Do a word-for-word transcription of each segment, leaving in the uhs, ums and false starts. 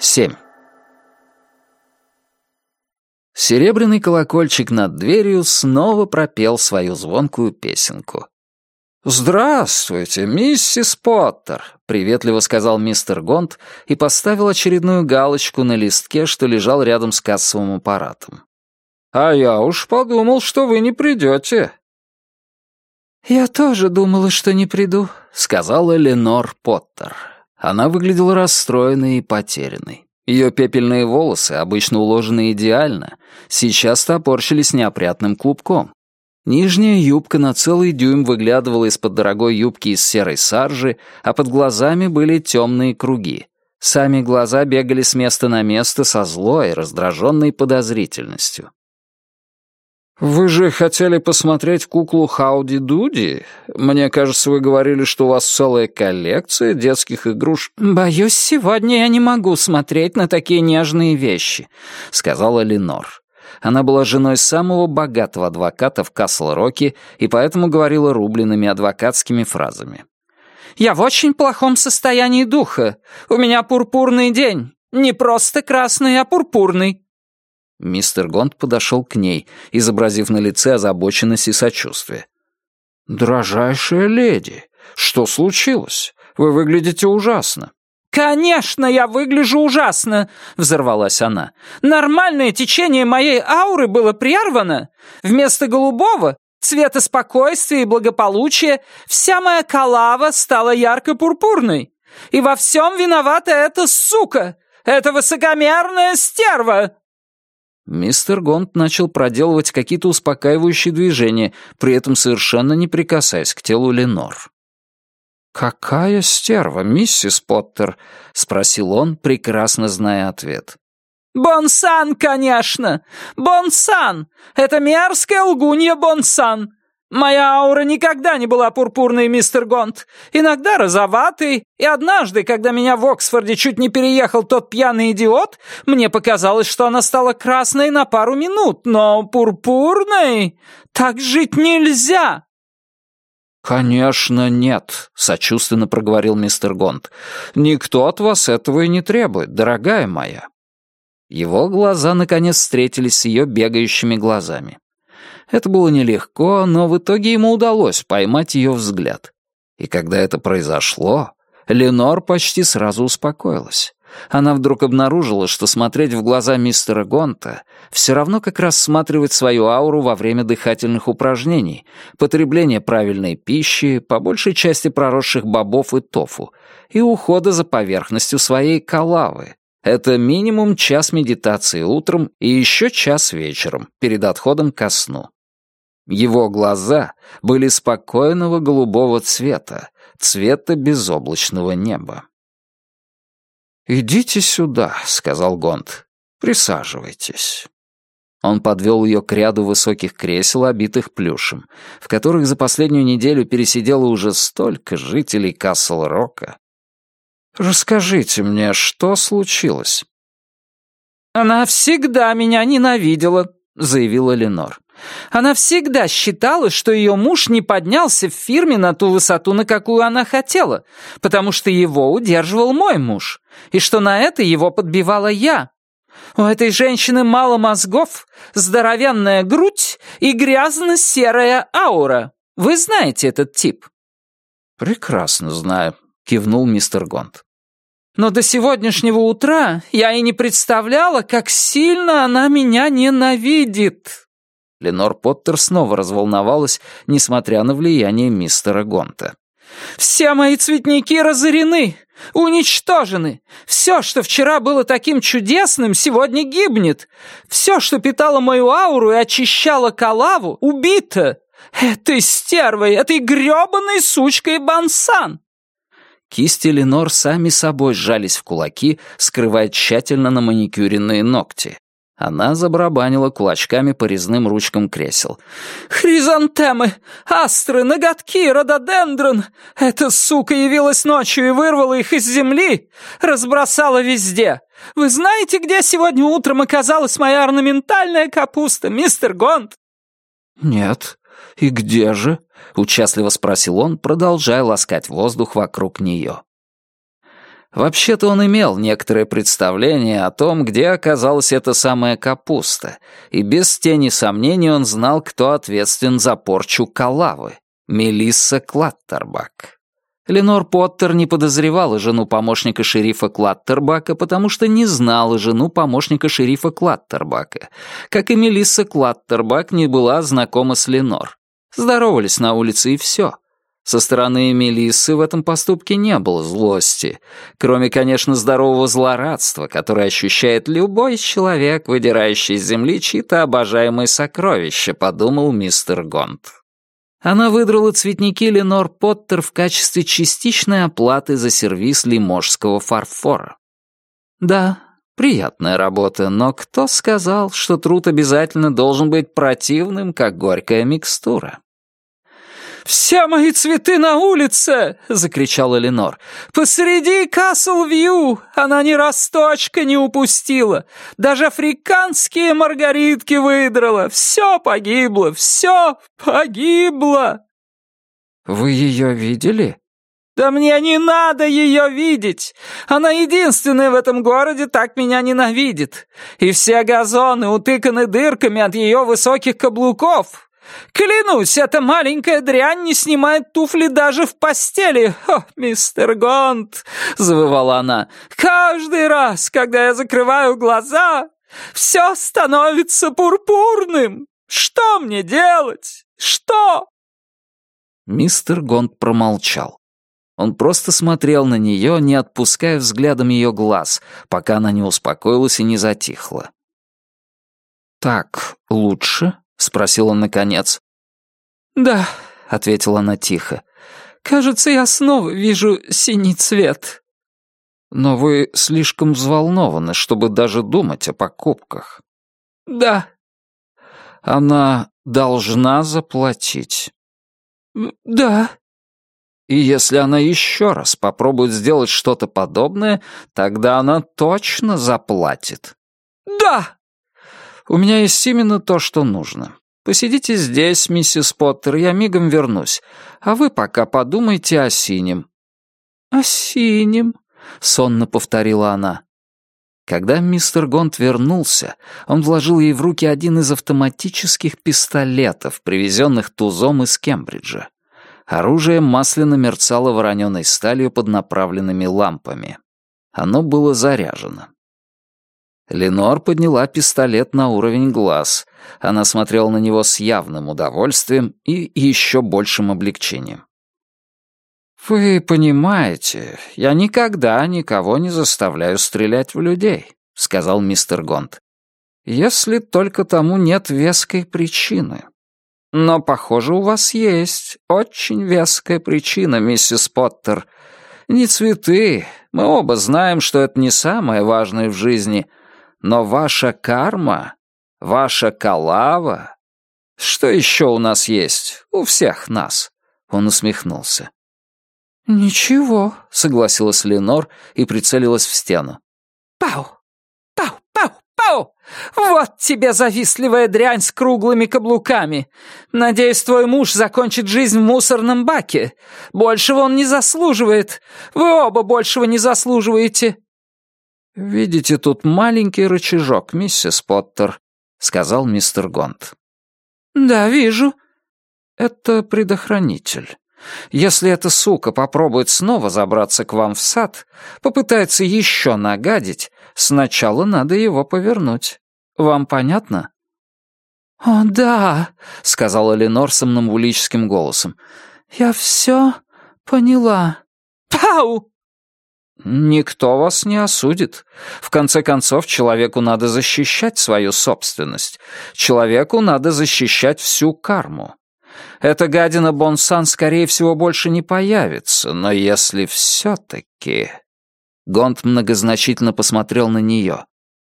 семь. Серебряный колокольчик над дверью снова пропел свою звонкую песенку. «Здравствуйте, миссис Поттер», — приветливо сказал мистер Гонт и поставил очередную галочку на листке, что лежал рядом с кассовым аппаратом. «А я уж подумал, что вы не придете». «Я тоже думала, что не приду», — сказала Ленор Поттер. Она выглядела расстроенной и потерянной. Ее пепельные волосы, обычно уложенные идеально, сейчас топорщились неопрятным клубком. Нижняя юбка на целый дюйм выглядывала из-под дорогой юбки из серой саржи, а под глазами были темные круги. Сами глаза бегали с места на место со злой, раздраженной подозрительностью. «Вы же хотели посмотреть куклу Хауди-Дуди? Мне кажется, вы говорили, что у вас целая коллекция детских игрушек». «Боюсь, сегодня я не могу смотреть на такие нежные вещи», — сказала Ленор. Она была женой самого богатого адвоката в Касл-Роке и поэтому говорила рубленными адвокатскими фразами. «Я в очень плохом состоянии духа. У меня пурпурный день. Не просто красный, а пурпурный». Мистер Гонт подошел к ней, изобразив на лице озабоченность и сочувствие. «Дорожайшая леди, что случилось? Вы выглядите ужасно». «Конечно, я выгляжу ужасно!» — взорвалась она. «Нормальное течение моей ауры было прервано. Вместо голубого, цвета спокойствия и благополучия, вся моя калава стала ярко-пурпурной. И во всем виновата эта сука, эта высокомерная стерва!» Мистер Гонт начал проделывать какие-то успокаивающие движения, при этом совершенно не прикасаясь к телу Ленор. «Какая стерва, миссис Поттер?» — спросил он, прекрасно зная ответ. «Бонсан, конечно! Бонсан! Это мерзкая лгунья Бонсан! Моя аура никогда не была пурпурной, мистер Гонт. Иногда розоватой, и однажды, когда меня в Оксфорде чуть не переехал тот пьяный идиот, мне показалось, что она стала красной на пару минут, но пурпурной? Так жить нельзя!» «Конечно, нет», — сочувственно проговорил мистер Гонт. «Никто от вас этого и не требует, дорогая моя». Его глаза наконец встретились с ее бегающими глазами. Это было нелегко, но в итоге ему удалось поймать ее взгляд. И когда это произошло, Ленор почти сразу успокоилась. Она вдруг обнаружила, что смотреть в глаза мистера Гонта все равно как рассматривать свою ауру во время дыхательных упражнений, потребления правильной пищи, по большей части проросших бобов и тофу, и ухода за поверхностью своей калавы. Это минимум час медитации утром и еще час вечером, перед отходом ко сну. Его глаза были спокойного голубого цвета, цвета безоблачного неба. «Идите сюда», — сказал Гонт. «Присаживайтесь». Он подвел ее к ряду высоких кресел, обитых плюшем, в которых за последнюю неделю пересидело уже столько жителей Касл-Рока. «Расскажите мне, что случилось?» «Она всегда меня ненавидела», — заявила Ленор. «Она всегда считала, что ее муж не поднялся в фирме на ту высоту, на какую она хотела, потому что его удерживал мой муж, и что на это его подбивала я. У этой женщины мало мозгов, здоровенная грудь и грязно-серая аура. Вы знаете этот тип?» «Прекрасно знаю», — кивнул мистер Гонт. «Но до сегодняшнего утра я и не представляла, как сильно она меня ненавидит». Ленор Поттер снова разволновалась, несмотря на влияние мистера Гонта. «Все мои цветники разорены, уничтожены. Все, что вчера было таким чудесным, сегодня гибнет. Все, что питало мою ауру и очищало калаву, убито. Этой стервой, этой грёбаной сучкой Бонсан». Кисти Ленор сами собой сжались в кулаки, скрывая тщательно на маникюренные ногти. Она забарабанила кулачками по резным ручкам кресел. «Хризантемы, астры, ноготки, рододендрон! Эта сука явилась ночью и вырвала их из земли, разбросала везде. Вы знаете, где сегодня утром оказалась моя орнаментальная капуста, мистер Гонт?» «Нет. И где же?» — участливо спросил он, продолжая ласкать воздух вокруг нее. Вообще-то он имел некоторое представление о том, где оказалась эта самая капуста, и без тени сомнений он знал, кто ответственен за порчу Калавы — Мелисса Клаттербак. Ленор Поттер не подозревала жену помощника шерифа Клаттербака, потому что не знала жену помощника шерифа Клаттербака, как и Мелисса Клаттербак не была знакома с Ленор. Здоровались на улице и все. Со стороны Мелиссы в этом поступке не было злости, кроме, конечно, здорового злорадства, которое ощущает любой человек, выдирающий из земли чьи-то обожаемые сокровища, подумал мистер Гонт. Она выдрала цветники Ленор Поттер в качестве частичной оплаты за сервиз лиможского фарфора. Да, приятная работа, но кто сказал, что труд обязательно должен быть противным, как горькая микстура? «Все мои цветы на улице!» — закричала Ленор. «Посреди Касл-Вью! Она ни росточка не упустила! Даже африканские маргаритки выдрала! Все погибло! Все погибло!» «Вы ее видели?» «Да мне не надо ее видеть! Она единственная в этом городе так меня ненавидит! И все газоны утыканы дырками от ее высоких каблуков!» «Клянусь, эта маленькая дрянь не снимает туфли даже в постели! О, мистер Гонт!» — завывала она. «Каждый раз, когда я закрываю глаза, все становится пурпурным! Что мне делать? Что?» Мистер Гонт промолчал. Он просто смотрел на нее, не отпуская взглядом ее глаз, пока она не успокоилась и не затихла. «Так лучше?» — спросил он наконец. «Да», — ответила она тихо. «Кажется, я снова вижу синий цвет». «Но вы слишком взволнованы, чтобы даже думать о покупках». «Да». «Она должна заплатить». «Да». «И если она еще раз попробует сделать что-то подобное, тогда она точно заплатит». «Да». «У меня есть именно то, что нужно. Посидите здесь, миссис Поттер, я мигом вернусь. А вы пока подумайте о синем». «О синем», — сонно повторила она. Когда мистер Гонт вернулся, он вложил ей в руки один из автоматических пистолетов, привезенных тузом из Кембриджа. Оружие масляно мерцало вороненой сталью под направленными лампами. Оно было заряжено. Ленор подняла пистолет на уровень глаз. Она смотрела на него с явным удовольствием и еще большим облегчением. «Вы понимаете, я никогда никого не заставляю стрелять в людей», — сказал мистер Гонт. «Если только тому нет веской причины. Но, похоже, у вас есть очень веская причина, миссис Поттер. Не цветы, мы оба знаем, что это не самое важное в жизни, но ваша карма, ваша калава... Что еще у нас есть? У всех нас?» Он усмехнулся. «Ничего», — согласилась Ленор и прицелилась в стену. «Пау! Пау! Пау! Пау! Вот тебе завистливая дрянь с круглыми каблуками! Надеюсь, твой муж закончит жизнь в мусорном баке. Большего он не заслуживает. Вы оба большего не заслуживаете». «Видите тут маленький рычажок, миссис Поттер», — сказал мистер Гонт. «Да, вижу». «Это предохранитель. Если эта сука попробует снова забраться к вам в сад, попытается еще нагадить, сначала надо его повернуть. Вам понятно?» «О, да», — сказала Ленор сомнамбулическим голосом. «Я все поняла». «Пау!» «Никто вас не осудит. В конце концов, человеку надо защищать свою собственность. Человеку надо защищать всю карму. Эта гадина Бонсан, скорее всего, больше не появится, но если все-таки...» Гонт многозначительно посмотрел на нее.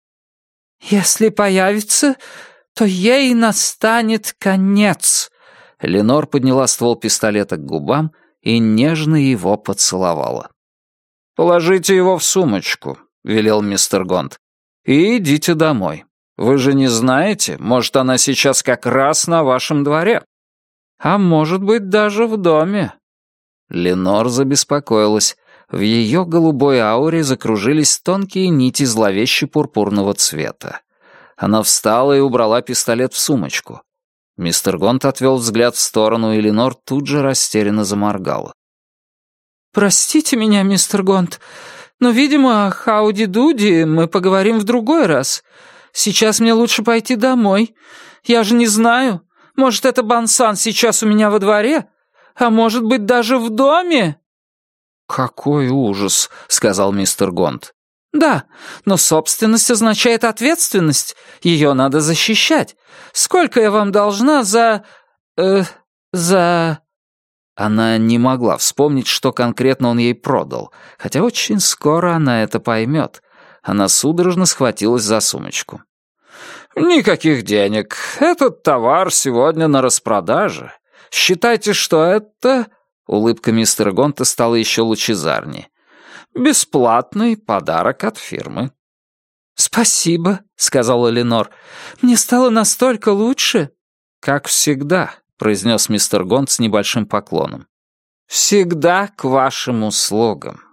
«Если появится, то ей настанет конец». Ленор подняла ствол пистолета к губам и нежно его поцеловала. «Положите его в сумочку», — велел мистер Гонт, — «и идите домой. Вы же не знаете, может, она сейчас как раз на вашем дворе. А может быть, даже в доме». Ленор забеспокоилась. В ее голубой ауре закружились тонкие нити зловеще-пурпурного цвета. Она встала и убрала пистолет в сумочку. Мистер Гонт отвел взгляд в сторону, и Ленор тут же растерянно заморгала. «Простите меня, мистер Гонт, но, видимо, о Хауди-Дуди мы поговорим в другой раз. Сейчас мне лучше пойти домой. Я же не знаю. Может, это Бансан сейчас у меня во дворе? А может быть, даже в доме?» «Какой ужас», — сказал мистер Гонт. «Да, но собственность означает ответственность. Ее надо защищать. Сколько я вам должна за... э... за...» Она не могла вспомнить, что конкретно он ей продал, хотя очень скоро она это поймет. Она судорожно схватилась за сумочку. «Никаких денег. Этот товар сегодня на распродаже. Считайте, что это...» Улыбка мистера Гонта стала еще лучезарнее. «Бесплатный подарок от фирмы». «Спасибо», — сказала Ленор. «Мне стало настолько лучше». «Как всегда», — произнес мистер Гонт с небольшим поклоном. «Всегда к вашим услугам».